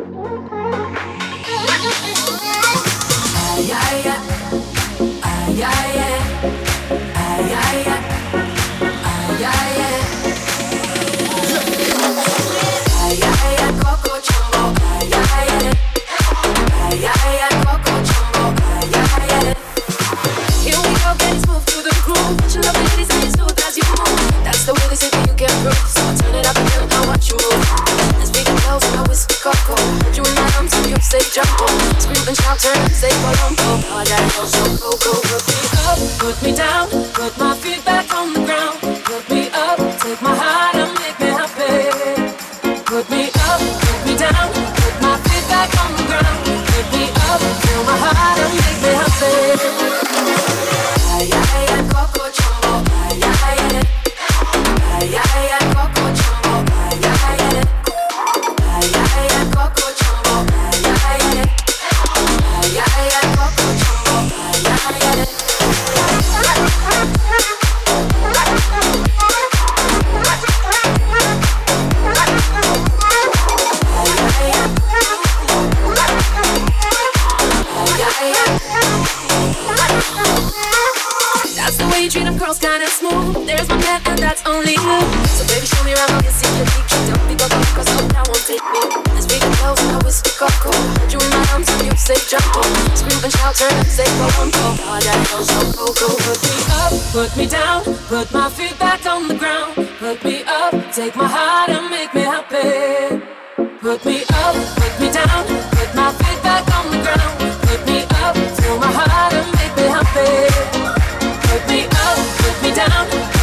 Put me down, put my feet back on the ground. Put me up, take my heart and make me happy. Put me up, put me down, put my feet back on the ground. Put me up, fill my heart and make me happy. Put me up, put me down.